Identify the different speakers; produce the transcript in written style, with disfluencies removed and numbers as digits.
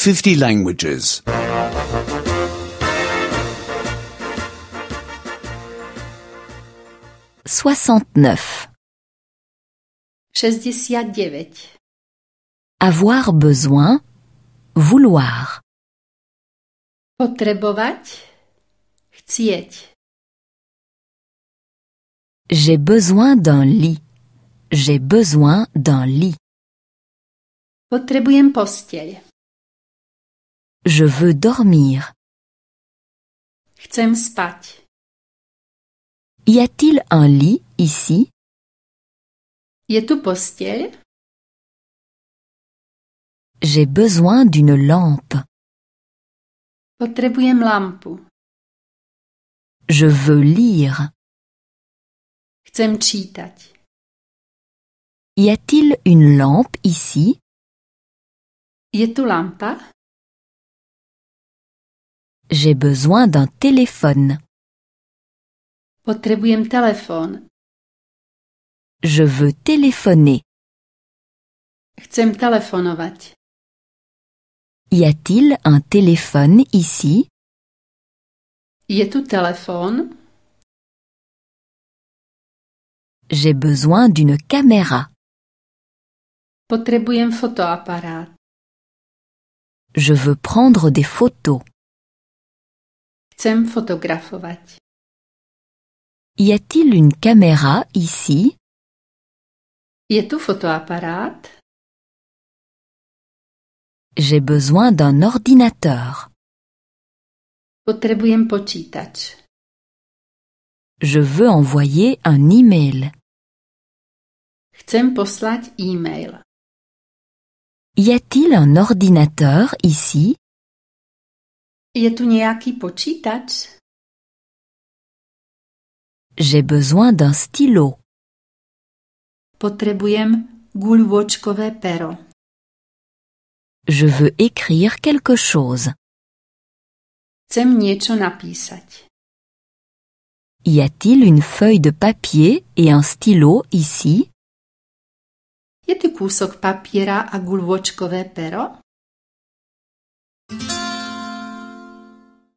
Speaker 1: 50 languages.
Speaker 2: 69.
Speaker 3: 69.
Speaker 2: Avoir besoin, vouloir.
Speaker 3: Potrebovať, chcieť.
Speaker 2: J'ai besoin d'un lit. J'ai besoin d'un lit.
Speaker 3: Potrebujem posteľ.
Speaker 2: Je veux dormir.
Speaker 3: Chcem spať.
Speaker 2: Y a-t-il un lit ici?
Speaker 3: Je tu posteľ?
Speaker 2: J'ai besoin d'une lampe.
Speaker 3: Potrebujem lampu.
Speaker 2: Je veux lire.
Speaker 3: Chcem čítať.
Speaker 2: Y a-t-il une lampe ici?
Speaker 3: Je tu lampa?
Speaker 2: J'ai besoin d'un téléphone.
Speaker 3: Potrebujem telefón.
Speaker 2: Je veux téléphoner.
Speaker 3: Chcem telefonovať.
Speaker 2: Y a-t-il un téléphone ici?
Speaker 3: Je tu telefón?
Speaker 2: J'ai besoin d'une caméra.
Speaker 3: Potrebujem fotoaparát.
Speaker 2: Je veux prendre des photos.
Speaker 3: Chcem fotografovať.
Speaker 2: Y a-t-il une caméra ici?
Speaker 3: Je tu fotoaparát?
Speaker 2: J'ai besoin d'un ordinateur.
Speaker 3: Potrebujem počítač.
Speaker 2: Je veux envoyer un email.
Speaker 3: Chcem poslať e-mail.
Speaker 2: Y a-t-il un ordinateur ici?
Speaker 3: Je tu nejaký počítač?
Speaker 2: J'ai besoin d'un stylo.
Speaker 3: Potrebujem guľôčkové pero.
Speaker 2: Je veux écrire quelque chose.
Speaker 3: Chcem niečo napísať.
Speaker 2: Y a-t-il une feuille de papier et un stylo ici?
Speaker 3: Je tu kúsok papiera a guľôčkové pero?